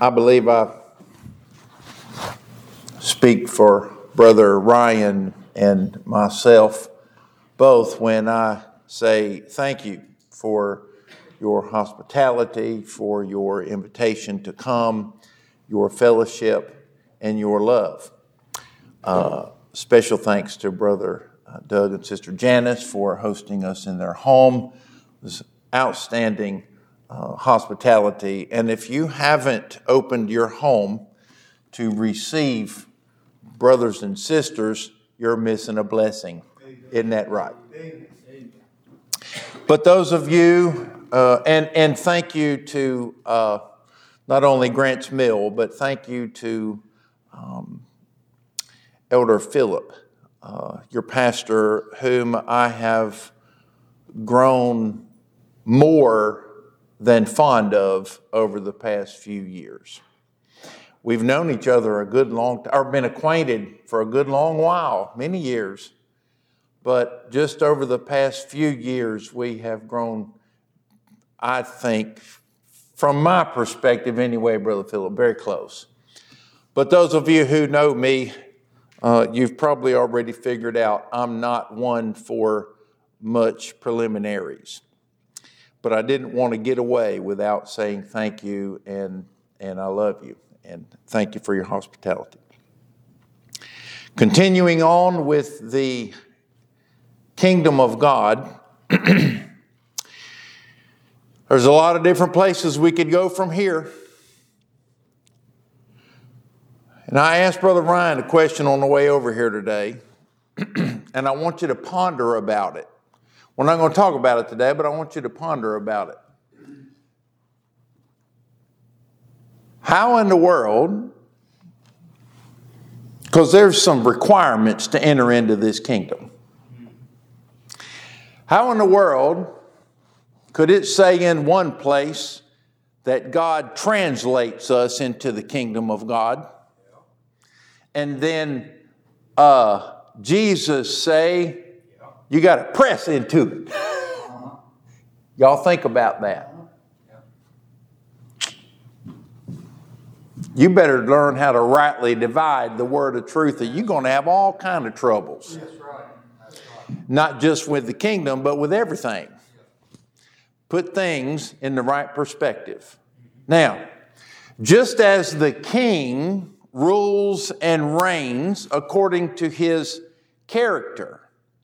I believe I speak for Brother Ryan and myself both when I say thank you for your hospitality, for your invitation to come, your fellowship, and your love. Special thanks to Brother Doug and Sister Janice for hosting us in their home. It was outstanding hospitality. And if you haven't opened your home to receive brothers and sisters, you're missing a blessing. Isn't that right? But those of you, and thank you to not only Grants Mill, but thank you to Elder Philip, your pastor, whom I have grown more than fond of over the past few years. We've known each other a good long time, or been acquainted for a good long while, many years. But just over the past few years, we have grown, I think, from my perspective anyway, Brother Philip, very close. But those of you who know me, you've probably already figured out I'm not one for much preliminaries. But I didn't want to get away without saying thank you and I love you. And thank you for your hospitality. Continuing on with the kingdom of God, there's a lot of different places we could go from here. And I asked Brother Ryan a question on the way over here today, and I want you to ponder about it. We're not going to talk about it today, but I want you to ponder about it. How in the world, because there's some requirements to enter into this kingdom. How in the world could it say in one place that God translates us into the kingdom of God? And then Jesus say, you got to press into it. Y'all think about that. You better learn how to rightly divide the word of truth, or you're going to have all kind of troubles. That's right. That's right. Not just with the kingdom, but with everything. Put things in the right perspective. Now, just as the king rules and reigns according to his character,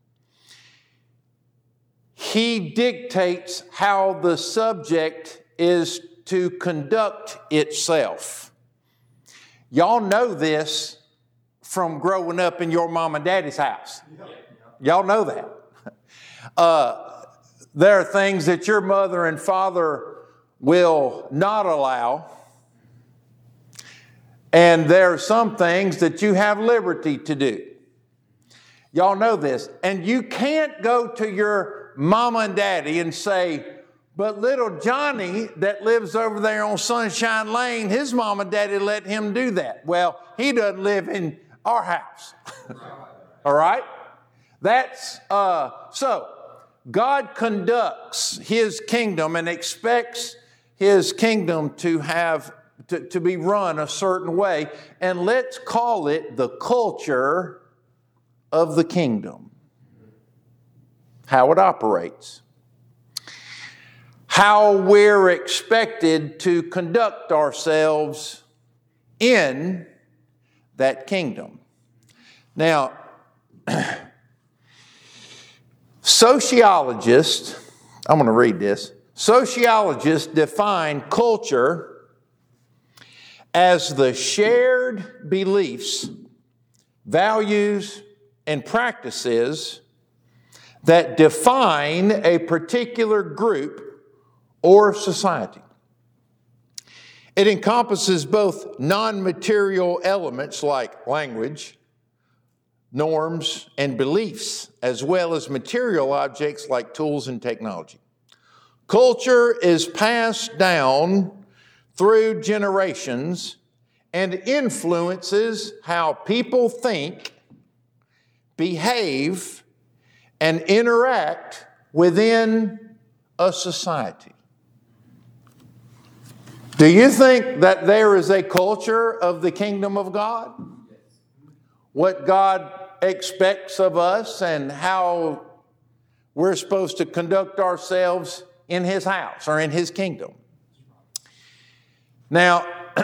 he dictates how the subject is to conduct itself. Y'all know this from growing up in your mom and daddy's house. Y'all know that. There are things that your mother and father will not allow. And there are some things that you have liberty to do. Y'all know this. And you can't go to your mama and daddy and say, but little Johnny that lives over there on Sunshine Lane, his mom and daddy let him do that. Well, he doesn't live in our house. All right? That's, so God conducts his kingdom and expects his kingdom to have, to be run a certain way. And let's call it the culture of the kingdom. How it operates. How we're expected to conduct ourselves in that kingdom. Now, sociologists, I'm going to read this. Sociologists define culture as the shared beliefs, values, and practices that define a particular group or society. It encompasses both non-material elements like language, norms, and beliefs, as well as material objects like tools and technology. Culture is passed down through generations and influences how people think, behave, and interact within a society. Do you think that there is a culture of the kingdom of God? What God expects of us and how we're supposed to conduct ourselves in His house or in His kingdom. Now,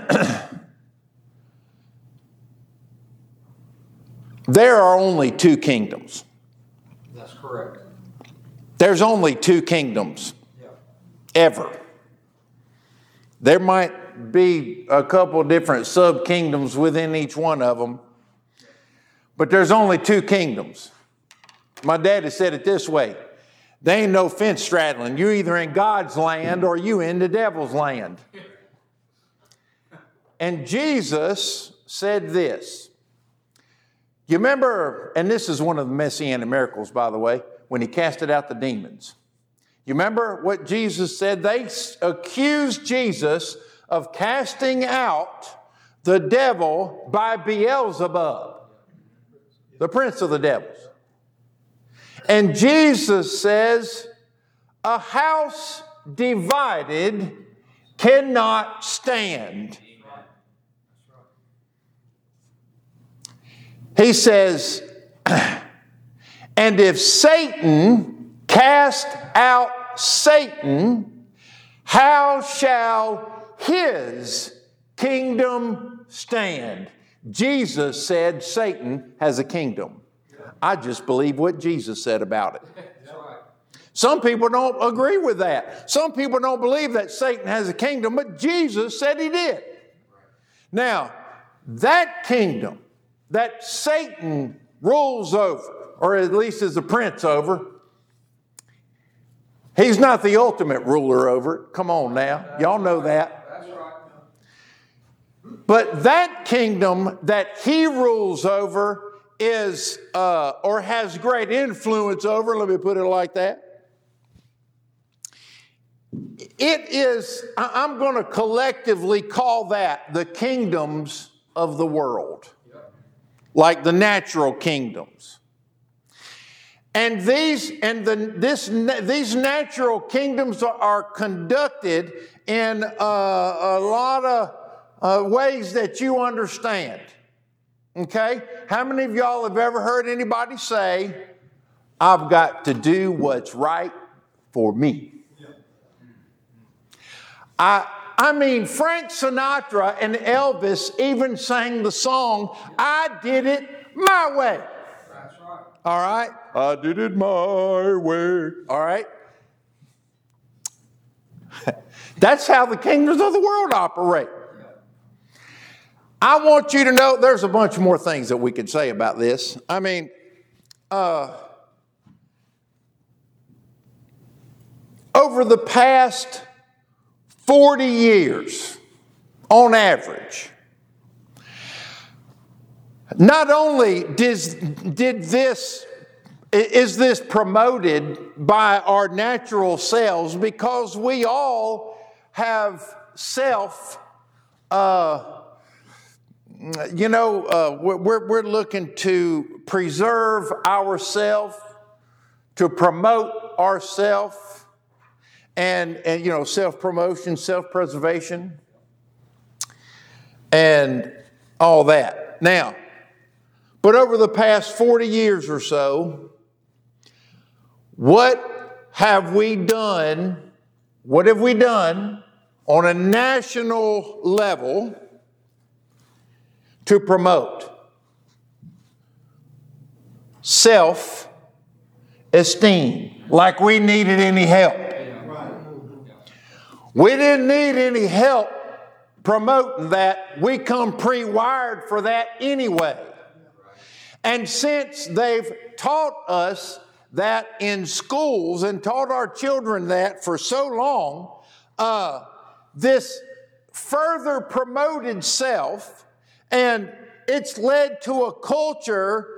there are only two kingdoms. That's correct. There's only two kingdoms, ever. There might be a couple different sub-kingdoms within each one of them, but there's only two kingdoms. My daddy said it this way: there ain't no fence straddling. You're either in God's land or you in the devil's land. And Jesus said this. You remember, and this is one of the Messianic miracles, by the way, when He casted out the demons. You remember what Jesus said? They accused Jesus of casting out the devil by Beelzebub, the prince of the devils. And Jesus says, a house divided cannot stand. He says, and if Satan cast out Satan, how shall his kingdom stand? Jesus said Satan has a kingdom. I just believe what Jesus said about it. Some people don't agree with that. Some people don't believe that Satan has a kingdom, but Jesus said he did. Now, that kingdom that Satan rules over, or at least is the prince over, he's not the ultimate ruler over it. Come on now. Y'all know that. That's right. But that kingdom that he rules over is, or has great influence over, let me put it like that. It is, I'm going to collectively call that the kingdoms of the world. Like the natural kingdoms. And these natural kingdoms are conducted in a lot of ways that you understand. Okay? How many of y'all have ever heard anybody say, I've got to do what's right for me? I mean, Frank Sinatra and Elvis even sang the song, I Did It My Way. That's right. All right? I did it my way. All right? That's how the kingdoms of the world operate. I want you to know there's a bunch more things that we could say about this. I mean, over the past 40 years, on average, not only is this promoted by our natural selves, because we all have we're looking to preserve ourselves, to promote ourselves, and self-promotion, self-preservation, and all that. Now, but over the past 40 years or so, what have we done on a national level to promote self-esteem, like we needed any help? We didn't need any help promoting that. We come pre-wired for that anyway. And since they've taught us that in schools and taught our children that for so long, this further promoted self, and it's led to a culture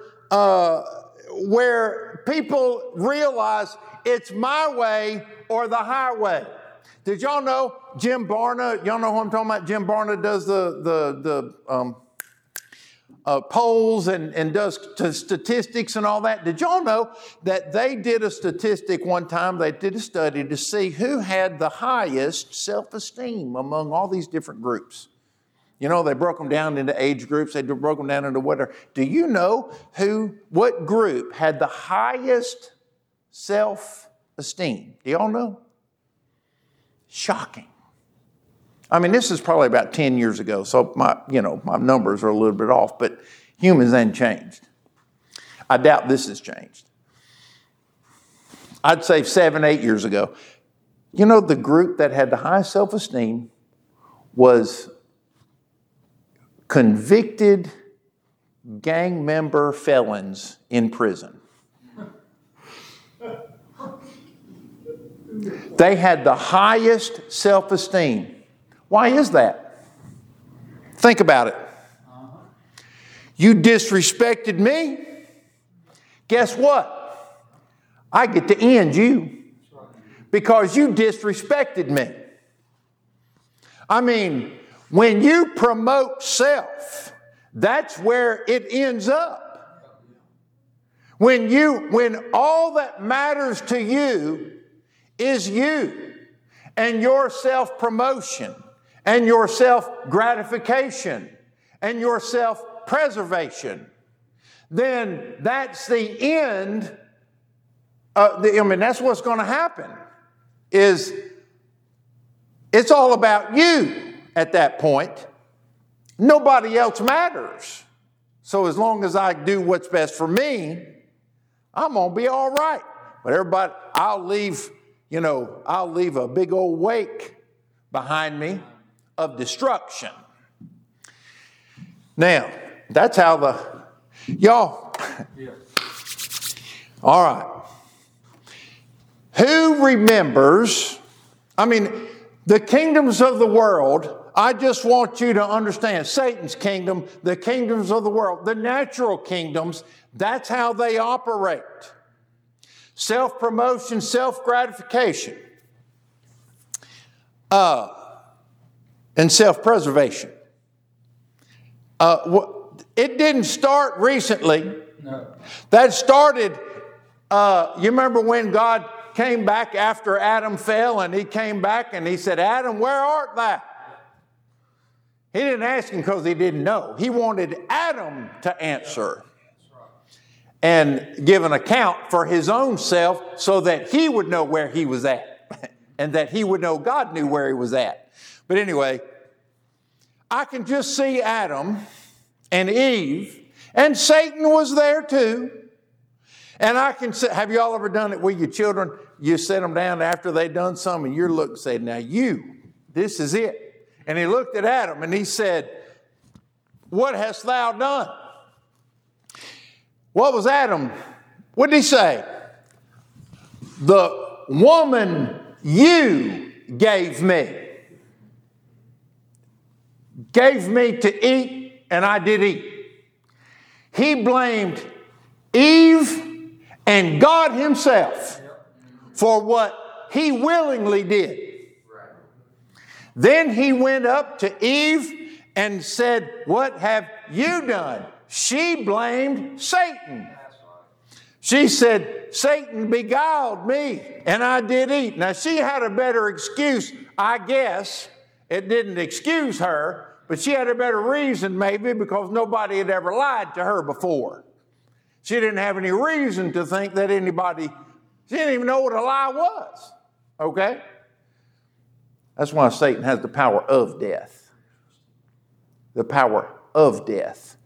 where people realize it's my way or the highway. Did y'all know Jim Barna? Y'all know who I'm talking about? Jim Barna does polls and does statistics and all that. Did y'all know that they did a statistic one time? They did a study to see who had the highest self-esteem among all these different groups. You know, they broke them down into age groups. They broke them down into whatever. Do you know what group had the highest self-esteem? Do y'all know? Shocking. I mean, this is probably about 10 years ago, so my numbers are a little bit off, but humans ain't changed. I doubt this has changed. I'd say 7, 8 years ago. You know, the group that had the highest self-esteem was convicted gang member felons in prison. They had the highest self-esteem. Why is that? Think about it. You disrespected me. Guess what? I get to end you because you disrespected me. I mean, when you promote self, that's where it ends up. When all that matters to you is you and your self-promotion and your self-gratification and your self-preservation, then that's the end. That's what's going to happen. It's all about you at that point. Nobody else matters. So as long as I do what's best for me, I'm going to be all right. But everybody, I'll leave a big old wake behind me of destruction. Now, that's how y'all. Yeah. All right. Who remembers, the kingdoms of the world, I just want you to understand, Satan's kingdom, the kingdoms of the world, the natural kingdoms, that's how they operate. Self-promotion, self-gratification. And self-preservation. It didn't start recently. No. That started, you remember when God came back after Adam fell, and he came back and he said, Adam, where art thou? He didn't ask him because he didn't know. He wanted Adam to answer and give an account for his own self so that he would know where he was at and that he would know God knew where he was at. But anyway, I can just see Adam and Eve, and Satan was there too. And I can say, have you all ever done it with your children? You set them down after they've done something, and you're looking and say, now this is it. And he looked at Adam and he said, what hast thou done? What was Adam? What did he say? The woman you gave me to eat, and I did eat. He blamed Eve and God himself for what he willingly did. Then he went up to Eve and said, what have you done? She blamed Satan. She said, Satan beguiled me, and I did eat. Now, she had a better excuse, I guess. It didn't excuse her, but she had a better reason maybe because nobody had ever lied to her before. She didn't have any reason to think that she didn't even know what a lie was. Okay? That's why Satan has the power of death. The power of death.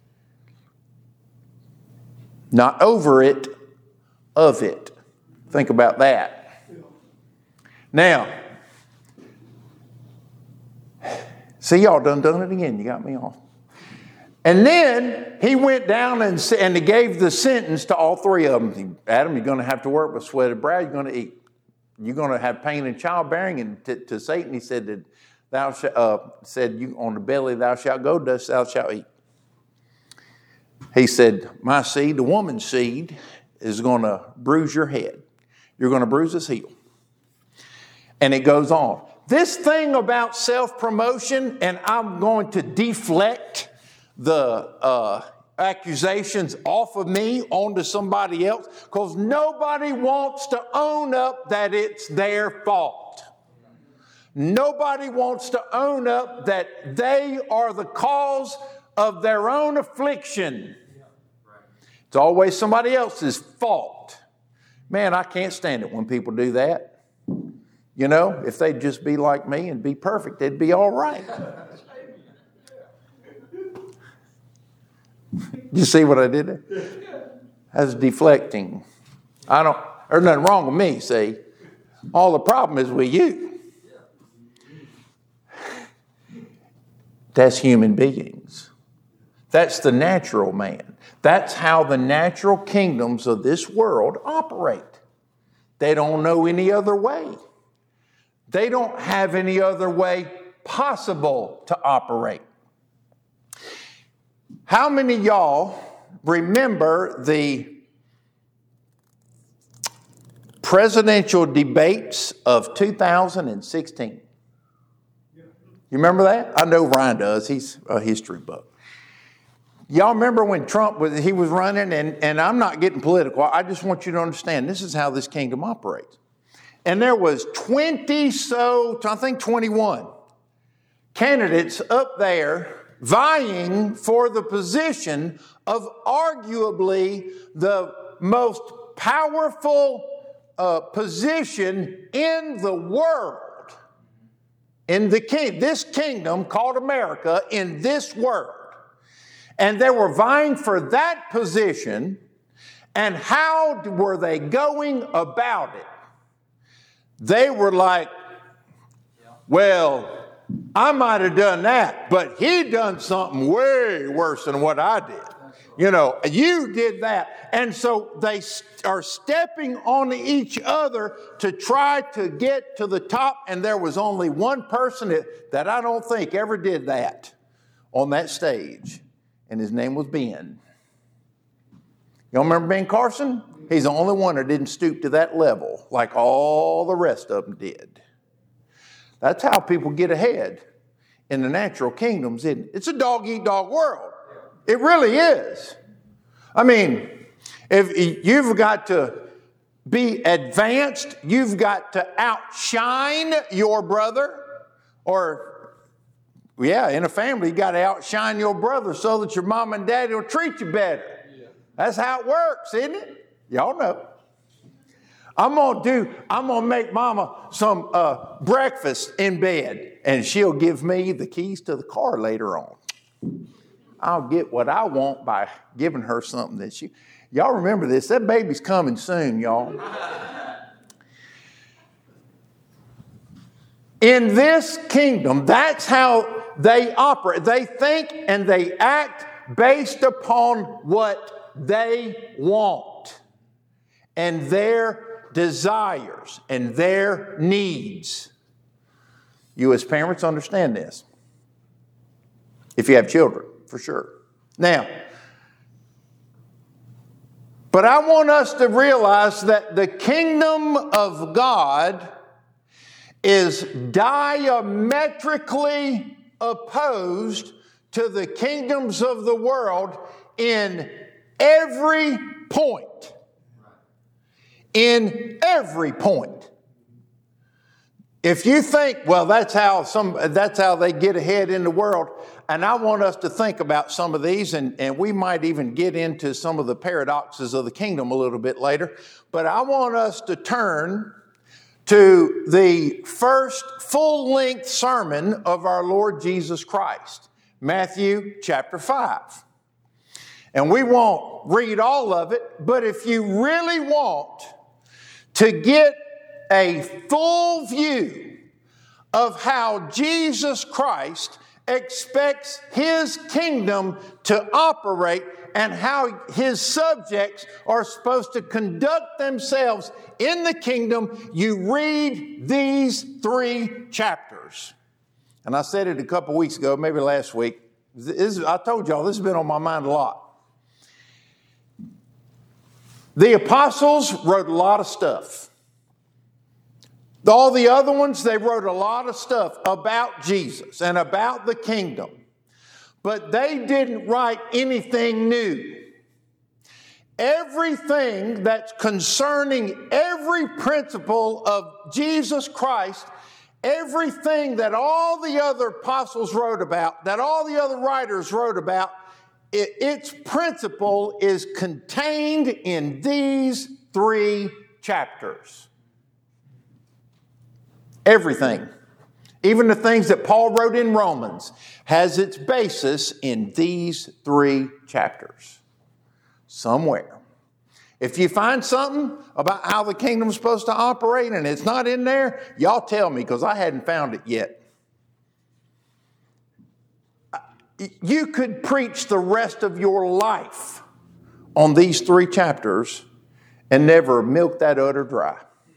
Not over it, of it. Think about that. Now, see, y'all done it again. You got me off. And then he went down and he gave the sentence to all three of them. Adam, you're going to have to work with sweat of brow. You're going to eat. You're going to have pain in childbearing. And to Satan, he said that you on the belly thou shalt go, dust thou shalt eat. He said, my seed, the woman's seed, is going to bruise your head. You're going to bruise his heel. And it goes on. This thing about self-promotion, and I'm going to deflect the accusations off of me onto somebody else, because nobody wants to own up that it's their fault. Nobody wants to own up that they are the cause of their own affliction. It's always somebody else's fault. Man, I can't stand it when people do that. You know, if they'd just be like me and be perfect, they'd be all right. You see what I did there? That's deflecting. There's nothing wrong with me, see. All the problem is with you. That's human beings. That's the natural man. That's how the natural kingdoms of this world operate. They don't know any other way. They don't have any other way possible to operate. How many of y'all remember the presidential debates of 2016? You remember that? I know Ryan does. He's a history buff. Y'all remember when Trump was running, and I'm not getting political. I just want you to understand this is how this kingdom operates. And there was 21 candidates up there vying for the position of arguably the most powerful position in the world, in this kingdom called America, in this world. And they were vying for that position. And how were they going about it? They were like, well, I might have done that, but he done something way worse than what I did. You know, you did that. And so they are stepping on each other to try to get to the top. And there was only one person that I don't think ever did that on that stage. And his name was Ben. Y'all remember Ben Carson? He's the only one that didn't stoop to that level like all the rest of them did. That's how people get ahead in the natural kingdoms, isn't it? It's a dog-eat-dog world. It really is. I mean, if you've got to be advanced, you've got to outshine your brother, or, in a family, you got to outshine your brother so that your mom and daddy will treat you better. That's how it works, isn't it? Y'all know. I'm gonna make mama some breakfast in bed, and she'll give me the keys to the car later on. I'll get what I want by giving her something that y'all remember this. That baby's coming soon, y'all. In this kingdom, that's how they operate. They think and they act based upon what they want and their desires and their needs. You as parents understand this. If you have children, for sure. Now, but I want us to realize that the kingdom of God is diametrically opposed to the kingdoms of the world in every point. In every point. If you think, well, that's how they get ahead in the world, and I want us to think about some of these, and we might even get into some of the paradoxes of the kingdom a little bit later, but I want us to turn to the first full-length sermon of our Lord Jesus Christ, Matthew chapter 5. And we won't read all of it, but if you really want to get a full view of how Jesus Christ expects His kingdom to operate and how His subjects are supposed to conduct themselves in the kingdom, you read these 3 chapters. And I said it a couple weeks ago, maybe last week. I told y'all this has been on my mind a lot. The apostles wrote a lot of stuff. All the other ones, they wrote a lot of stuff about Jesus and about the kingdom. but they didn't write anything new. Everything that's concerning every principle of Jesus Christ, everything that all the other apostles wrote about, that all the other writers wrote about, its principle is contained in these 3 chapters. Everything, even the things that Paul wrote in Romans, has its basis in these 3 chapters. Somewhere. If you find something about how the kingdom's supposed to operate and it's not in there, y'all tell me, because I hadn't found it yet. You could preach the rest of your life on these 3 chapters and never milk that udder dry.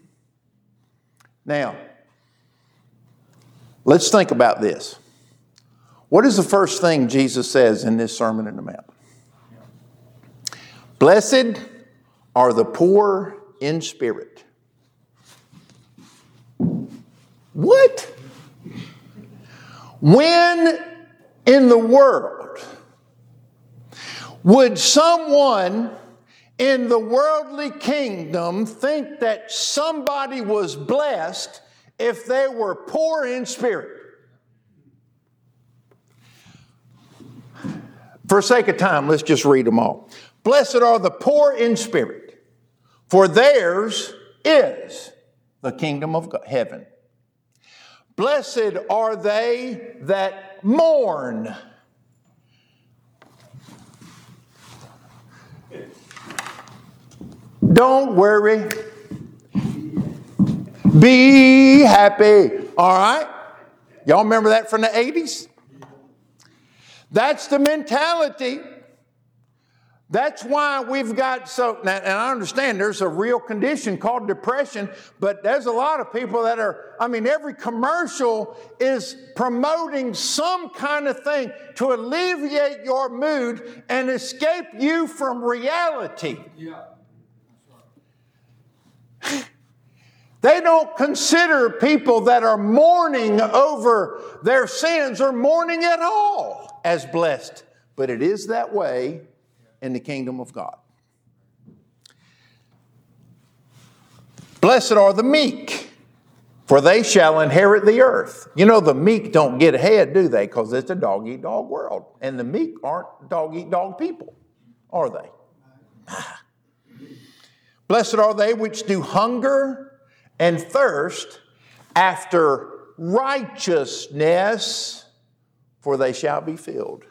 Now, let's think about this. What is the first thing Jesus says in this Sermon on the Mount? Blessed are the poor in spirit. What? When in the world would someone in the worldly kingdom think that somebody was blessed if they were poor in spirit? For sake of time, let's just read them all. Blessed are the poor in spirit, for theirs is the kingdom of heaven. Blessed are they that mourn. Don't worry. Be happy. All right? Y'all remember that from the 80s? That's the mentality. That's why we've got and I understand there's a real condition called depression, but there's a lot of people that every commercial is promoting some kind of thing to alleviate your mood and escape you from reality. Yeah. They don't consider people that are mourning over their sins or mourning at all as blessed, but it is that way in the kingdom of God. Blessed are the meek, for they shall inherit the earth. You know, the meek don't get ahead, do they? Because it's a dog-eat-dog world. And the meek aren't dog-eat-dog people, are they? Blessed are they which do hunger and thirst after righteousness, for they shall be filled.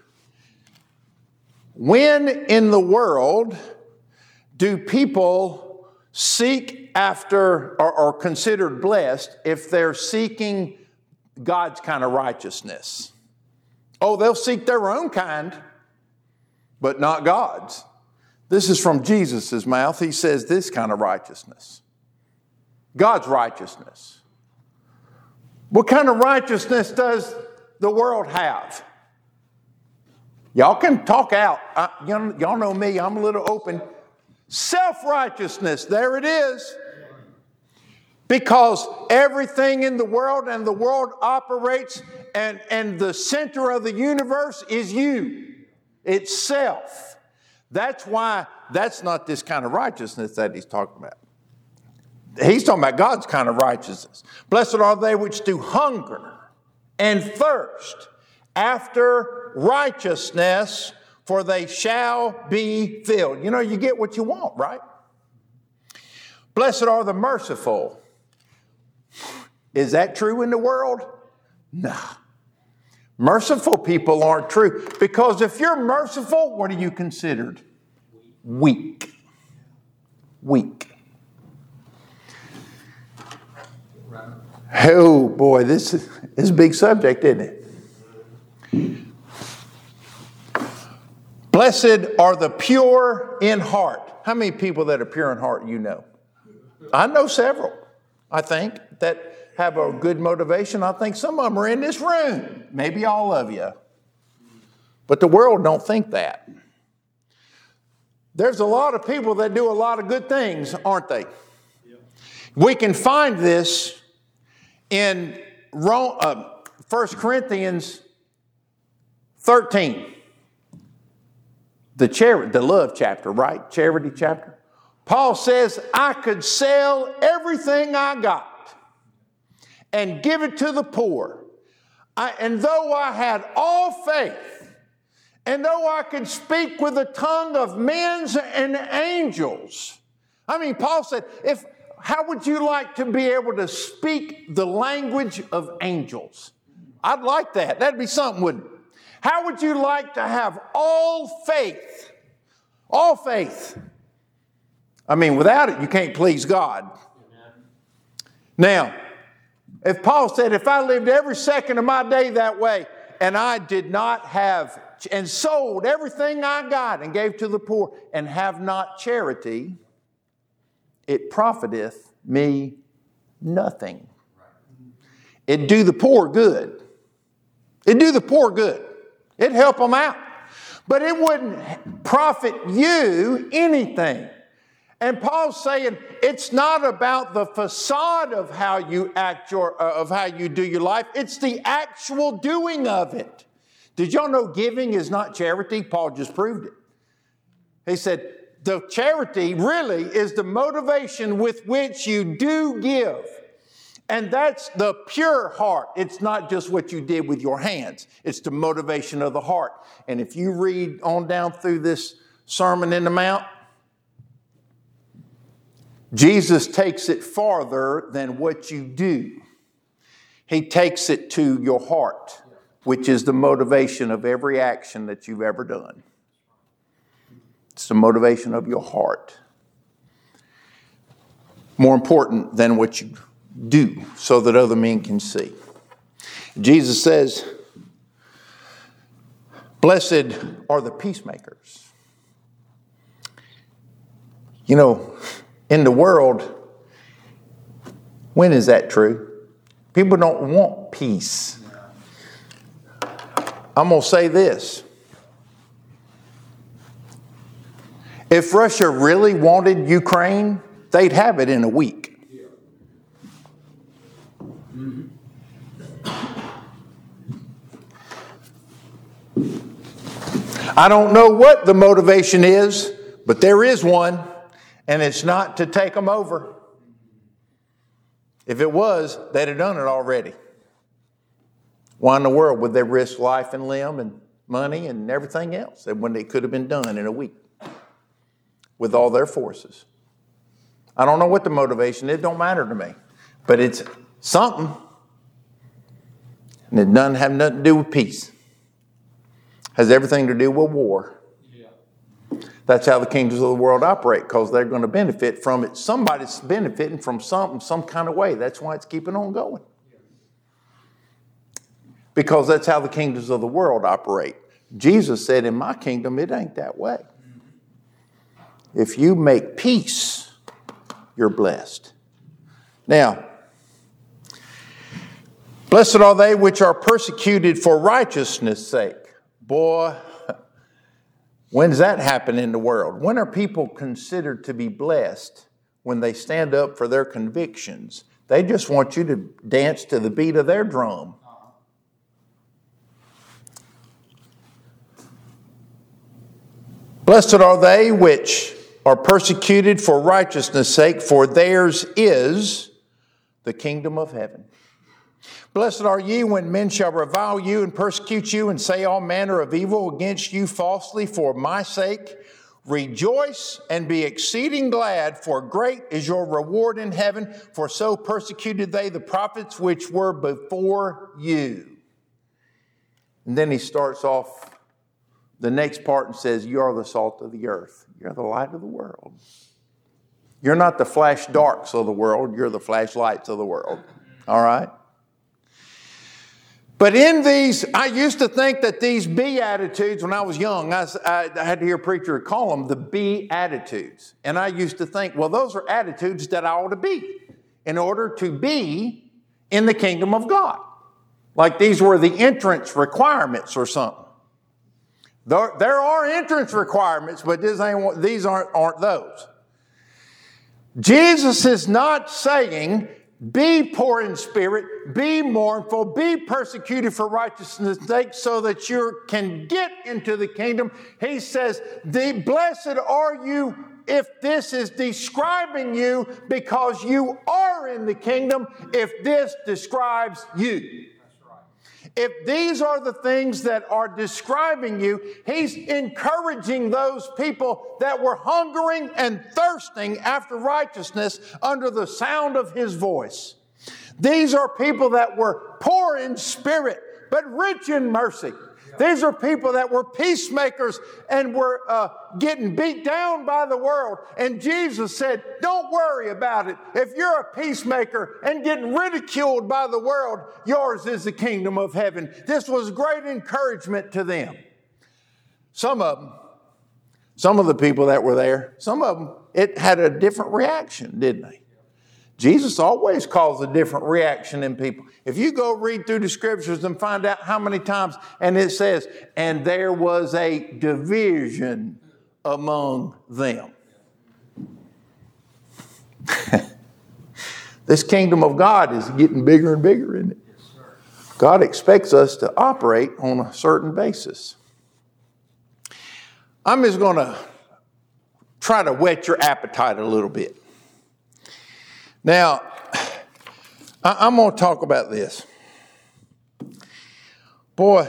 When in the world do people seek after or are considered blessed if they're seeking God's kind of righteousness? Oh, they'll seek their own kind, but not God's. This is from Jesus' mouth. He says this kind of righteousness. God's righteousness. What kind of righteousness does the world have? Y'all can talk out. Y'all know me. I'm a little open. Self-righteousness. There it is. Because everything in the world and the world operates and the center of the universe is you. It's self. That's why that's not this kind of righteousness that he's talking about. He's talking about God's kind of righteousness. Blessed are they which do hunger and thirst after righteousness, for they shall be filled. You know, you get what you want, right? Blessed are the merciful. Is that true in the world? No. Merciful people aren't true, because if you're merciful, what are you considered? Weak. Weak. Oh boy, this is a big subject, isn't it? Blessed are the pure in heart. How many people that are pure in heart you know? I know several, I think, that have a good motivation. I think some of them are in this room. Maybe all of you. But the world don't think that. There's a lot of people that do a lot of good things, aren't they? We can find this in 1 Corinthians 13. The love chapter, right? Charity chapter. Paul says, I could sell everything I got and give it to the poor. And though I had all faith, and though I could speak with the tongue of men and angels. I mean, Paul said, how would you like to be able to speak the language of angels? I'd like that. That'd be something, wouldn't it? How would you like to have all faith? All faith. I mean, without it, you can't please God. Now, if Paul said, if I lived every second of my day that way, and I did not have, and sold everything I got and gave to the poor, and have not charity, it profiteth me nothing. It do the poor good. It do the poor good. It help them out. But it wouldn't profit you anything. And Paul's saying it's not about the facade of how you act of how you do your life. It's the actual doing of it. Did y'all know giving is not charity? Paul just proved it. He said the charity really is the motivation with which you do give. And that's the pure heart. It's not just what you did with your hands. It's the motivation of the heart. And if you read on down through this Sermon in the Mount, Jesus takes it farther than what you do. He takes it to your heart, which is the motivation of every action that you've ever done. It's the motivation of your heart. More important than what you do, so that other men can see. Jesus says, blessed are the peacemakers. You know, in the world, when is that true? People don't want peace. I'm going to say this. If Russia really wanted Ukraine, they'd have it in a week. I don't know what the motivation is, but there is one, and it's not to take them over. If it was, they'd have done it already. Why in the world would they risk life and limb and money and everything else when it could have been done in a week with all their forces? I don't know what the motivation is. It don't matter to me. But it's something, and it doesn't have nothing to do with peace. Has everything to do with war. Yeah. That's how the kingdoms of the world operate, because they're going to benefit from it. Somebody's benefiting from something, some kind of way. That's why it's keeping on going. Because that's how the kingdoms of the world operate. Jesus said, in my kingdom, it ain't that way. If you make peace, you're blessed. Now, blessed are they which are persecuted for righteousness' sake. Boy, when does that happen in the world? When are people considered to be blessed when they stand up for their convictions? They just want you to dance to the beat of their drum. Blessed are they which are persecuted for righteousness' sake, for theirs is the kingdom of heaven. Blessed are ye when men shall revile you and persecute you and say all manner of evil against you falsely for my sake. Rejoice and be exceeding glad, for great is your reward in heaven, for so persecuted they the prophets which were before you. And then he starts off the next part and says, you are the salt of the earth. You're the light of the world. You're not the flash darks of the world. You're the flashlights of the world. All right? But in these, I used to think that these Beatitudes, when I was young, I had to hear a preacher call them the Beatitudes. And I used to think, well, those are attitudes that I ought to be in order to be in the kingdom of God. Like these were the entrance requirements or something. There are entrance requirements, but these aren't those. Jesus is not saying be poor in spirit, be mournful, be persecuted for righteousness' sake so that you can get into the kingdom. He says, blessed are you if this is describing you because you are in the kingdom, if this describes you. If these are the things that are describing you, he's encouraging those people that were hungering and thirsting after righteousness under the sound of his voice. These are people that were poor in spirit, but rich in mercy. These are people that were peacemakers and were getting beat down by the world. And Jesus said, don't worry about it. If you're a peacemaker and getting ridiculed by the world, yours is the kingdom of heaven. This was great encouragement to them. Some of the people that were there, some of them, it had a different reaction, didn't they? Jesus always calls a different reaction in people. If you go read through the scriptures and find out how many times, and it says, and there was a division among them. This kingdom of God is getting bigger and bigger, isn't it? God expects us to operate on a certain basis. I'm just going to try to whet your appetite a little bit. Now, I'm going to talk about this. Boy,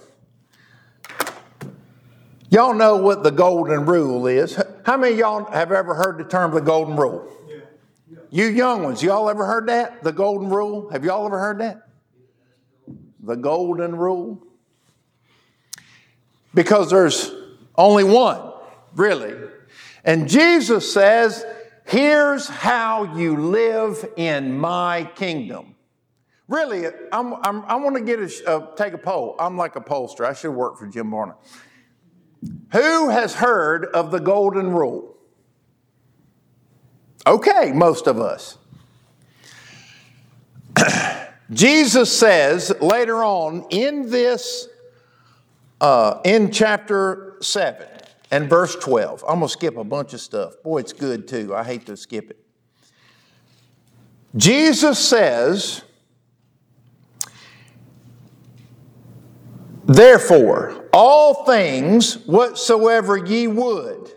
y'all know what the golden rule is. How many of y'all have ever heard the term the golden rule? Yeah. You young ones, y'all ever heard that? The golden rule? Have y'all ever heard that? The golden rule? Because there's only one, really. And Jesus says, here's how you live in my kingdom. Really, I want to take a poll. I'm like a pollster. I should work for Jim Barner. Who has heard of the golden rule? Okay, most of us. Jesus says later on in this, in chapter 7 and verse 12. I'm going to skip a bunch of stuff. Boy, it's good too. I hate to skip it. Jesus says, therefore, all things whatsoever you would,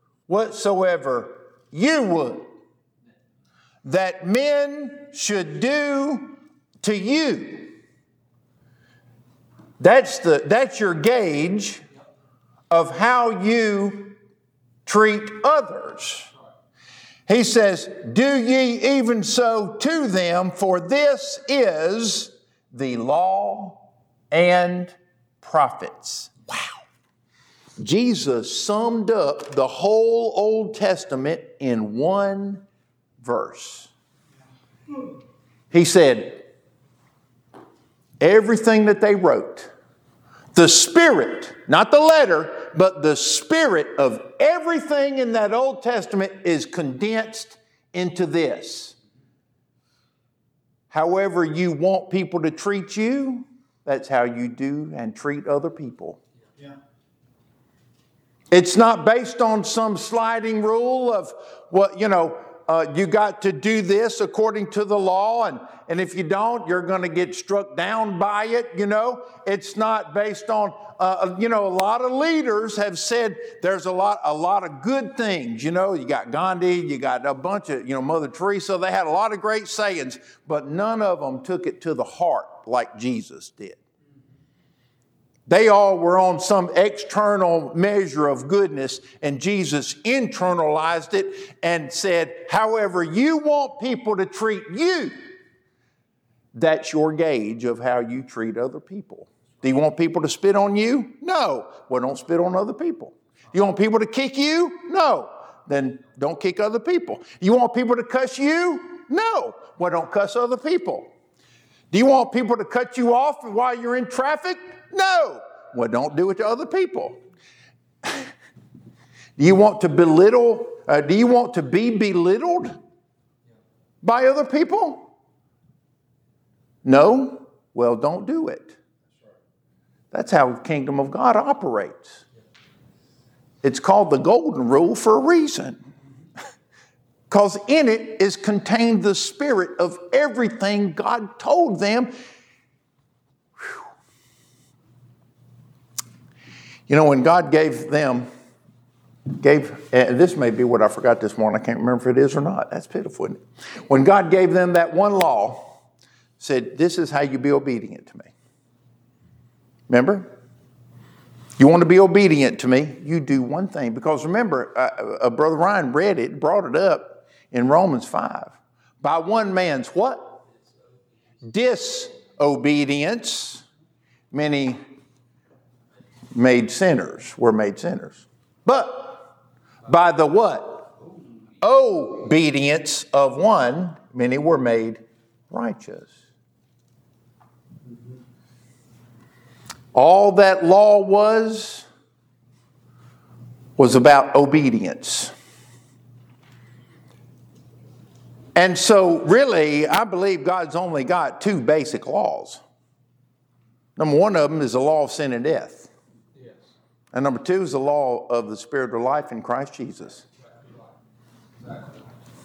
that men should do to you. That's your gauge of how you treat others. He says, do ye even so to them, for this is the law and prophets. Wow. Jesus summed up the whole Old Testament in one verse. He said, everything that they wrote, the spirit, not the letter, but the spirit of everything in that Old Testament is condensed into this. However you want people to treat you, that's how you do and treat other people. Yeah. It's not based on some sliding rule of what, you got to do this according to the law, and if you don't, you're going to get struck down by it, It's not based on, a lot of leaders have said there's a lot of good things. You got Gandhi, you got a bunch of, Mother Teresa. They had a lot of great sayings, but none of them took it to the heart like Jesus did. They all were on some external measure of goodness, and Jesus internalized it and said, however you want people to treat you, that's your gauge of how you treat other people. Do you want people to spit on you? No. Well, don't spit on other people. You want people to kick you? No. Then don't kick other people. You want people to cuss you? No. Well, don't cuss other people. Do you want people to cut you off while you're in traffic? No. Well, don't do it to other people. Do you want to belittle? Do you want to be belittled by other people? No? Well, don't do it. That's how the kingdom of God operates. It's called the golden rule for a reason. Because in it is contained the spirit of everything God told them. Whew. You know, when God gave them, this may be what I forgot this morning. I can't remember if it is or not. That's pitiful, isn't it? When God gave them that one law, said, this is how you be obedient to me. Remember? You want to be obedient to me, you do one thing. Because remember, Brother Ryan read it, brought it up in Romans 5. By one man's what? Disobedience, many were made sinners. But by the what? Obedience of one, many were made righteous. All that law was about obedience. And so really, I believe God's only got two basic laws. Number one of them is the law of sin and death. Yes. And number two is the law of the Spirit of life in Christ Jesus. Exactly.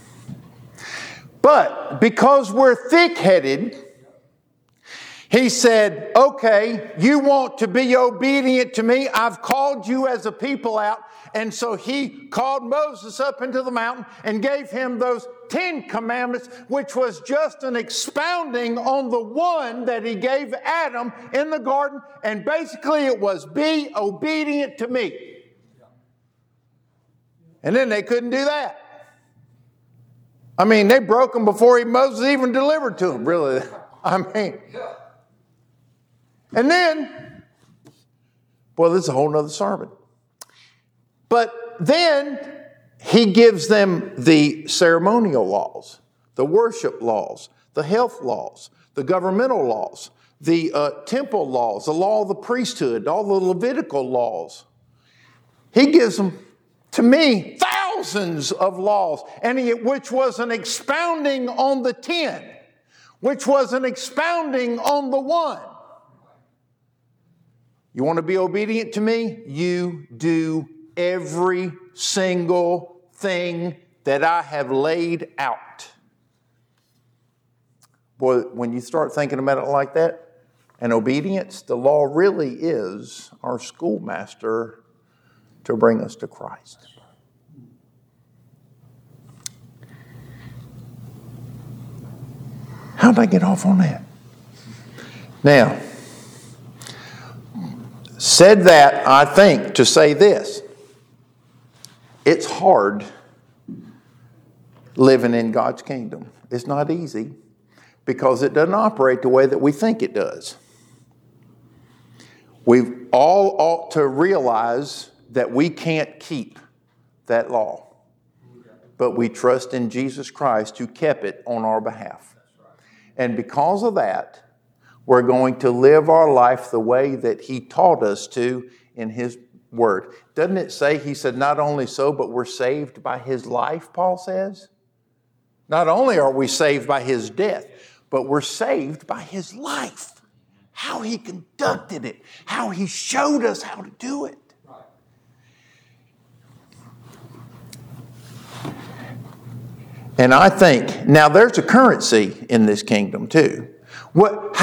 But because we're thick-headed, he said, okay, you want to be obedient to me. I've called you as a people out. And so he called Moses up into the mountain and gave him those 10 commandments, which was just an expounding on the one that he gave Adam in the garden. And basically it was, be obedient to me. And then they couldn't do that. I mean, they broke them before Moses even delivered to them, really. I mean... And then, well, this is a whole other sermon. But then he gives them the ceremonial laws, the worship laws, the health laws, the governmental laws, the temple laws, the law of the priesthood, all the Levitical laws. He gives them, to me, thousands of laws, which was an expounding on the 10, which was an expounding on the one. You want to be obedient to me? You do every single thing that I have laid out. Boy, when you start thinking about it like that, and obedience, the law really is our schoolmaster to bring us to Christ. How did I get off on that? Now, said that, I think, to say this. It's hard living in God's kingdom. It's not easy because it doesn't operate the way that we think it does. We all ought to realize that we can't keep that law, but we trust in Jesus Christ who kept it on our behalf. And because of that, we're going to live our life the way that he taught us to in his word. Doesn't it say, he said, not only so, but we're saved by his life, Paul says? Not only are we saved by his death, but we're saved by his life. How he conducted it, how he showed us how to do it. And I think, now there's a currency in this kingdom too. What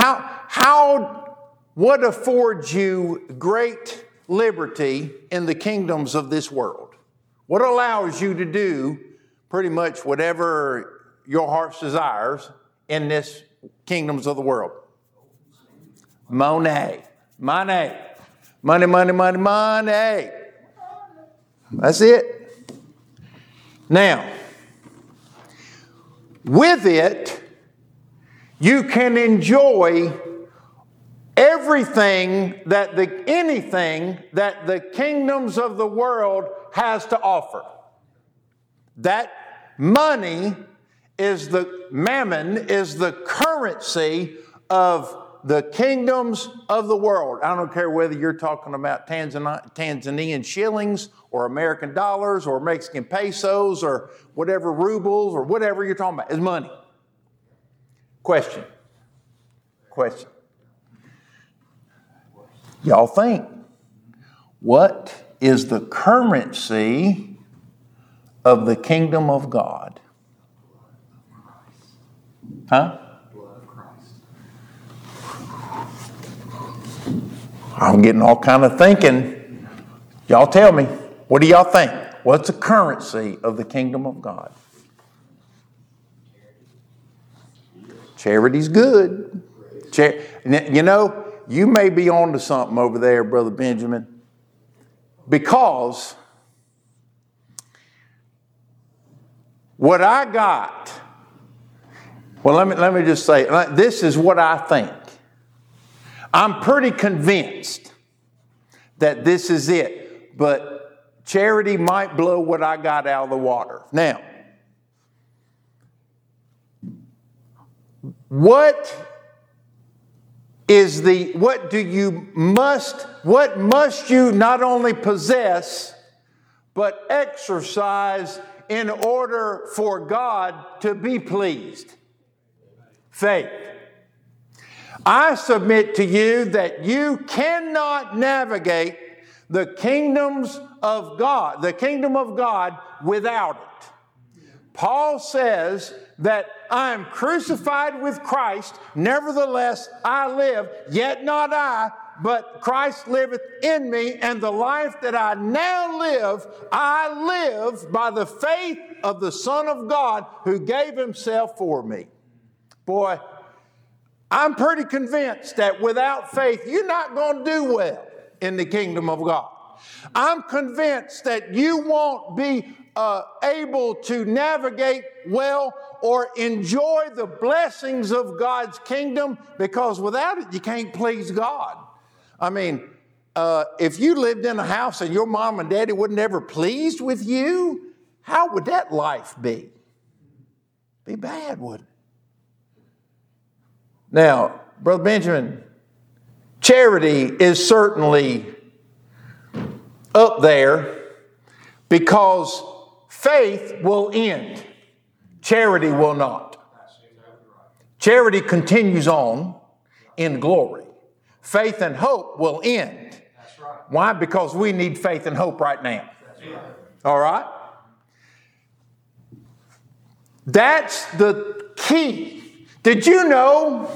affords you great liberty in the kingdoms of this world? What allows you to do pretty much whatever your heart's desires in this kingdoms of the world? Money. Money. Money, money, money, money. That's it. Now, with it, you can enjoy anything that the kingdoms of the world has to offer. That money mammon is the currency of the kingdoms of the world. I don't care whether you're talking about Tanzanian shillings or American dollars or Mexican pesos or whatever rubles or whatever you're talking about. It's money. Question. Y'all think, what is the currency of the kingdom of God? Huh? Blood of Christ. I'm getting all kind of thinking. Y'all tell me, what do y'all think? What's the currency of the kingdom of God? Charity's good. You know, you may be on to something over there, Brother Benjamin, because what I got, well, let me just say, this is what I think. I'm pretty convinced that this is it, but charity might blow what I got out of the water. Now, what must you not only possess, but exercise in order for God to be pleased? Faith. I submit to you that you cannot navigate the kingdoms of God, the kingdom of God, without it. Paul says that I am crucified with Christ, nevertheless I live, yet not I, but Christ liveth in me, and the life that I now live, I live by the faith of the Son of God who gave himself for me. Boy, I'm pretty convinced that without faith, you're not going to do well in the kingdom of God. I'm convinced that you won't be able to navigate well or enjoy the blessings of God's kingdom, because without it, you can't please God. I mean, if you lived in a house and your mom and daddy wasn't ever pleased with you, how would that life be? Be bad, wouldn't it? Now, Brother Benjamin, charity is certainly up there because faith will end. Charity will not. Charity continues on in glory. Faith and hope will end. Why? Because we need faith and hope right now. All right? That's the key. Did you know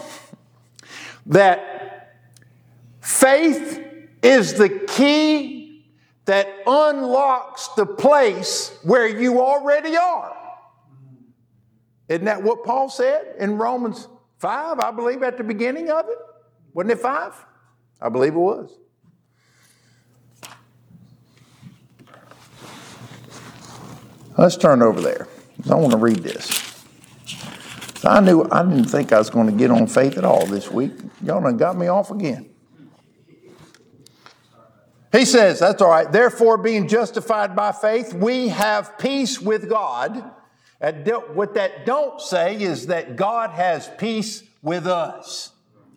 that faith is the key that unlocks the place where you already are? Isn't that what Paul said in Romans 5, I believe, at the beginning of it? Wasn't it 5? I believe it was. Let's turn over there. I want to read this. I didn't think I was going to get on faith at all this week. Y'all done got me off again. He says, that's all right. Therefore, being justified by faith, we have peace with God. What that don't say is that God has peace with us.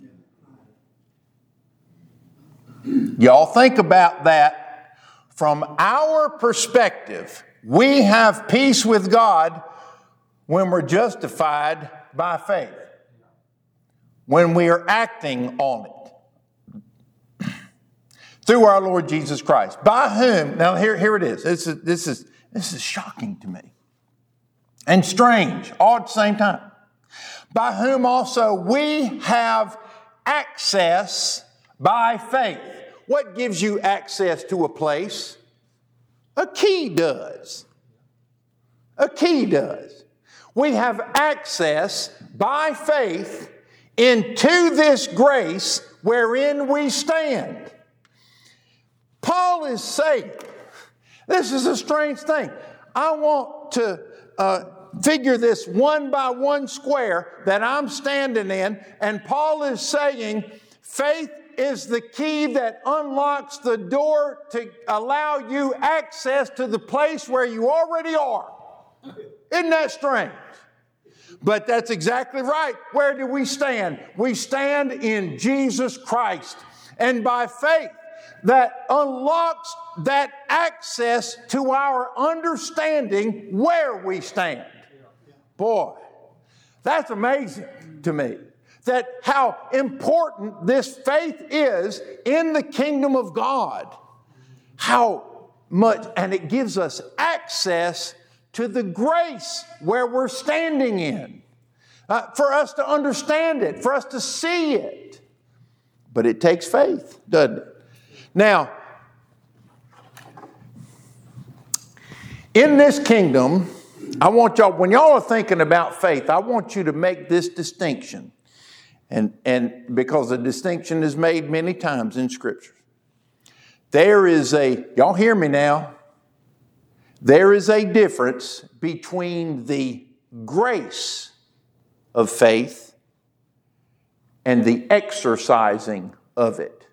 Y'all think about that. From our perspective, we have peace with God when we're justified by faith, when we are acting on it through our Lord Jesus Christ, by whom, now here it is. This is shocking to me and strange all at the same time. By whom also we have access by faith. What gives you access to a place? A key does. A key does. We have access by faith into this grace wherein we stand. Paul is saying, this is a strange thing. I want to figure this one by one square that I'm standing in, and Paul is saying faith is the key that unlocks the door to allow you access to the place where you already are. Isn't that strange? But that's exactly right. Where do we stand? We stand in Jesus Christ. And by faith, that unlocks that access to our understanding where we stand. Boy, that's amazing to me. That how important this faith is in the kingdom of God. How much, and it gives us access to the grace where we're standing in. for us to understand it, for us to see it. But it takes faith, doesn't it? Now, in this kingdom, I want y'all, when y'all are thinking about faith, I want you to make this distinction. And because the distinction is made many times in Scripture. There is y'all hear me now? There is a difference between the grace of faith and the exercising of it.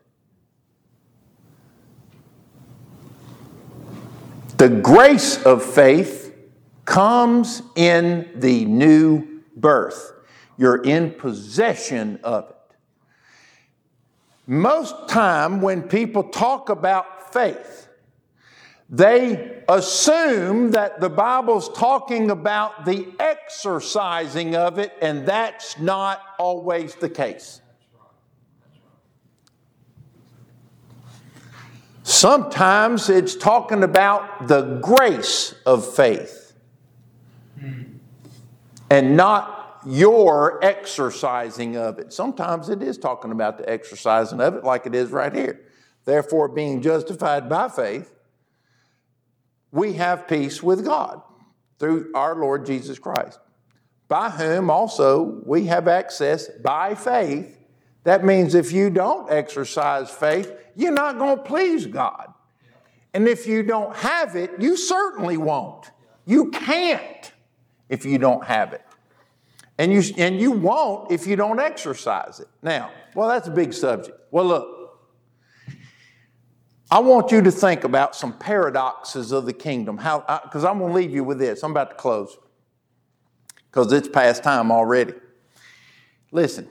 The grace of faith comes in the new birth. You're in possession of it. Most time when people talk about faith, they assume that the Bible's talking about the exercising of it, and that's not always the case. Sometimes it's talking about the grace of faith and not your exercising of it. Sometimes it is talking about the exercising of it like it is right here. Therefore, being justified by faith, we have peace with God through our Lord Jesus Christ, by whom also we have access by faith. That means if you don't exercise faith, you're not going to please God. And if you don't have it, you certainly won't. You can't if you don't have it. And you won't if you don't exercise it. Now, well, that's a big subject. Well, look. I want you to think about some paradoxes of the kingdom. Because I'm going to leave you with this. I'm about to close. Because it's past time already. Listen.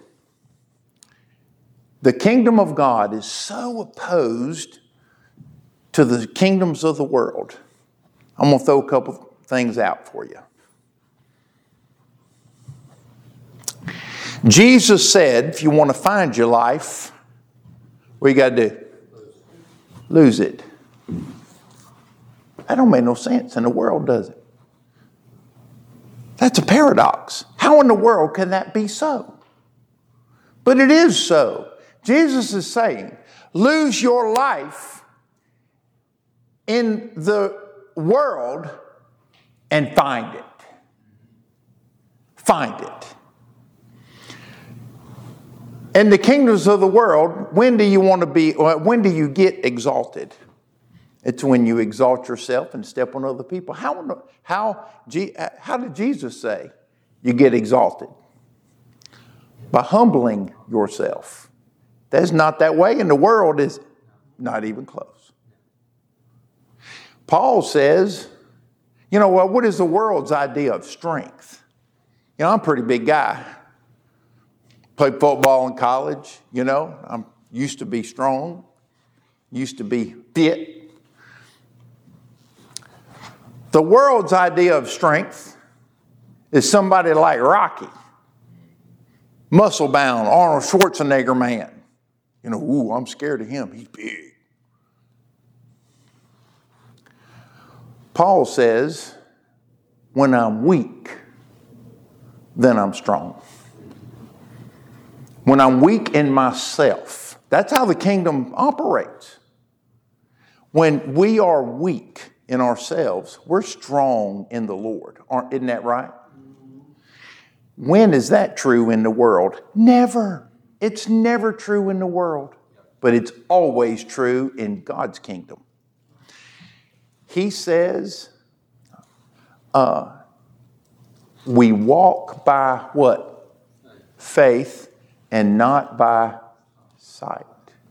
The kingdom of God is so opposed to the kingdoms of the world. I'm going to throw a couple things out for you. Jesus said, if you want to find your life, what you got to do? Lose it. That don't make no sense in the world, does it? That's a paradox. How in the world can that be so? But it is so. Jesus is saying, lose your life in the world and find it. Find it. In the kingdoms of the world, when do you get exalted? It's when you exalt yourself and step on other people. How did Jesus say you get exalted? By humbling yourself. That's not that way in the world, is not even close. Paul says, what is the world's idea of strength? I'm a pretty big guy. Played football in college, I'm used to be strong, used to be fit. The world's idea of strength is somebody like Rocky, muscle-bound, Arnold Schwarzenegger man. I'm scared of him, he's big. Paul says, when I'm weak, then I'm strong. When I'm weak in myself. That's how the kingdom operates. When we are weak in ourselves, we're strong in the Lord. Isn't that right? When is that true in the world? Never. It's never true in the world. But it's always true in God's kingdom. He says, we walk by what? Faith. And not by sight.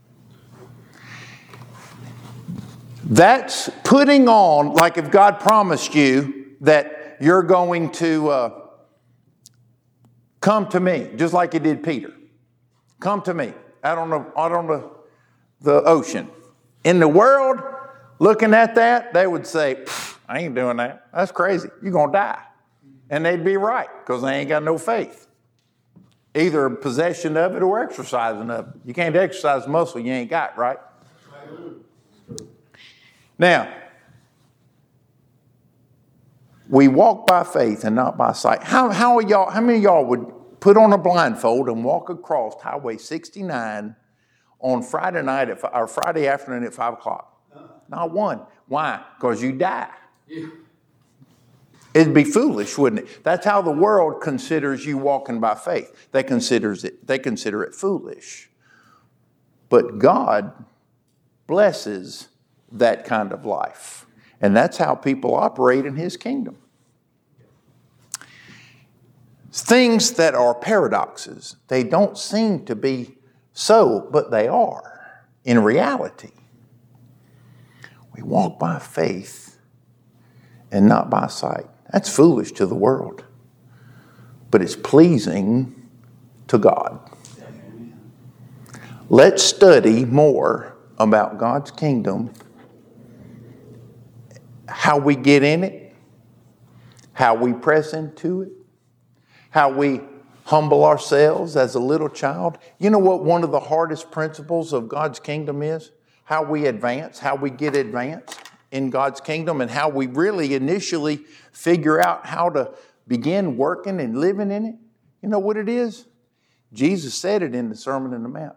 That's putting on, like if God promised you that you're going to come to me, just like He did Peter. Come to me out on the ocean. In the world, looking at that, they would say, I ain't doing that. That's crazy. You're going to die. And they'd be right, because they ain't got no faith. Either possession of it or exercising of it. You can't exercise muscle you ain't got, right? Now, we walk by faith and not by sight. How many of y'all put on a blindfold and walk across Highway 69 on Friday night or Friday afternoon at 5 o'clock? Not one. Why? Because you die. Yeah. It'd be foolish, wouldn't it? That's how the world considers you walking by faith. They consider it foolish. But God blesses that kind of life. And that's how people operate in His kingdom. Things that are paradoxes, they don't seem to be so, but they are in reality. We walk by faith and not by sight. That's foolish to the world, but it's pleasing to God. Let's study more about God's kingdom, how we get in it, how we press into it, how we humble ourselves as a little child. You know what one of the hardest principles of God's kingdom is? How we advance, how we get advanced in God's kingdom, and how we really initially figure out how to begin working and living in it. You know what it is? Jesus said it in the Sermon on the Mount.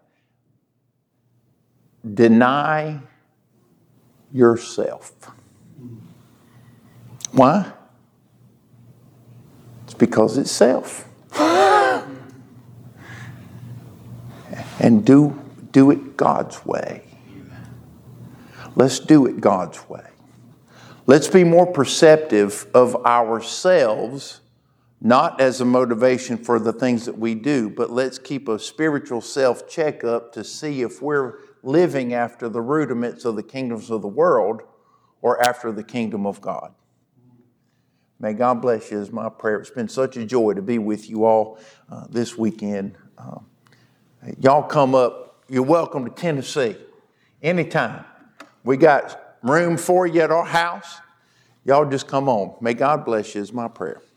Deny yourself. Why? It's because it's self. And do it God's way. Let's do it God's way. Let's be more perceptive of ourselves, not as a motivation for the things that we do, but let's keep a spiritual self-checkup to see if we're living after the rudiments of the kingdoms of the world or after the kingdom of God. May God bless you is my prayer. It's been such a joy to be with you all this weekend. Y'all come up. You're welcome to Tennessee anytime. We got room for you at our house. Y'all just come on. May God bless you is my prayer.